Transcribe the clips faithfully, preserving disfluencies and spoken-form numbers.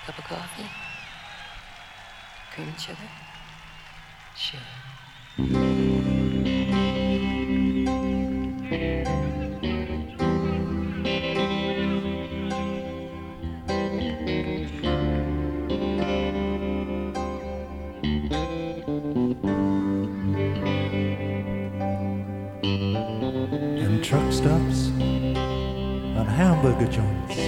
Cup of coffee? Cream and sugar? Sure. And truck stops and hamburger joints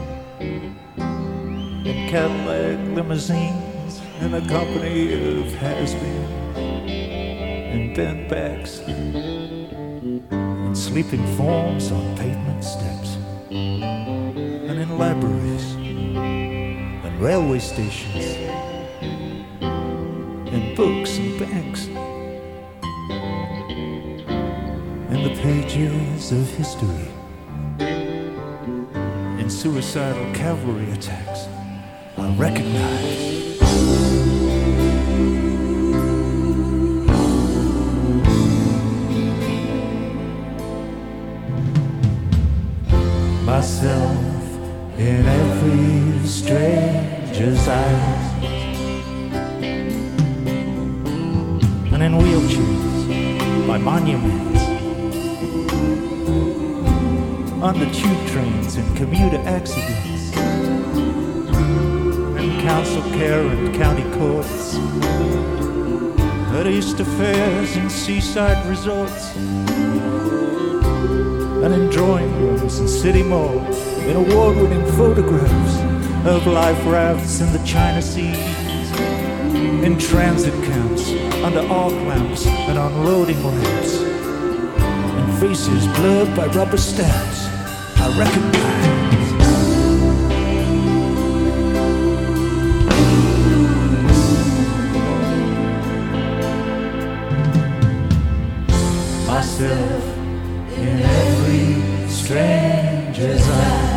and Cadillac limousines and a company of has-beens and bent backs and sleeping forms on pavement steps and in libraries and railway stations and books and banks and the pages of history and suicidal cavalry attacks I recognize. Myself in every stranger's eyes and in wheelchairs by monuments, under tube trains and commuter accidents, and council care and county courts, at Easter fairs and seaside resorts, and in drawing rooms and city malls, in award-winning photographs of life rafts in the China Seas, in transit camps, under arc lamps and unloading ramps, and faces blurred by rubber stamps I recognize. Myself in every stranger's eyes.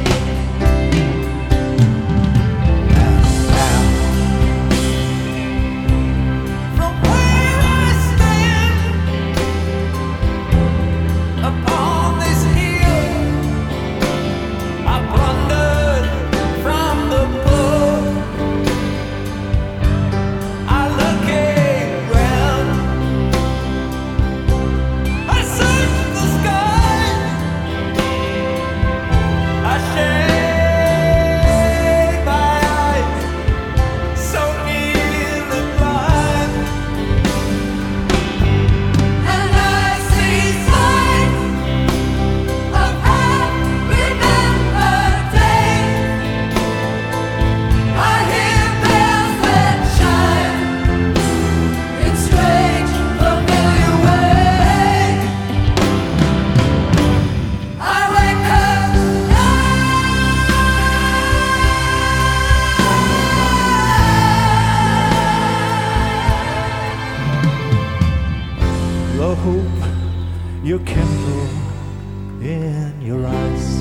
You kindle in your eyes.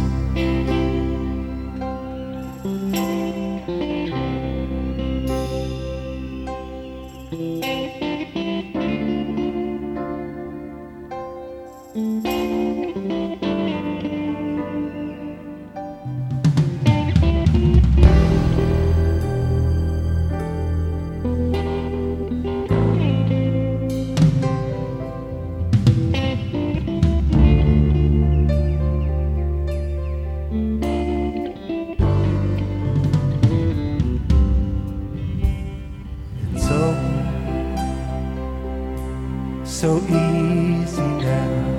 So easy now,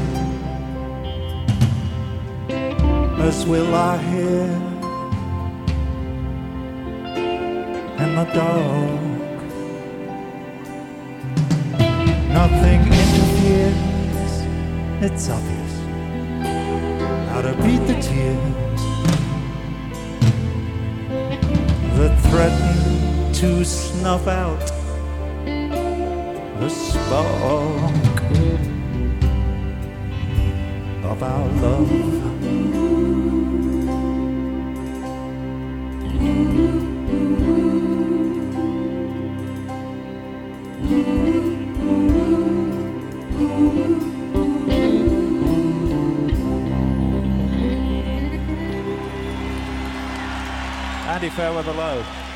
as we lie here in the dark. Nothing interferes, it's obvious how to beat the tears that threaten to snuff out the spark of our love. Andy Fairweather Low.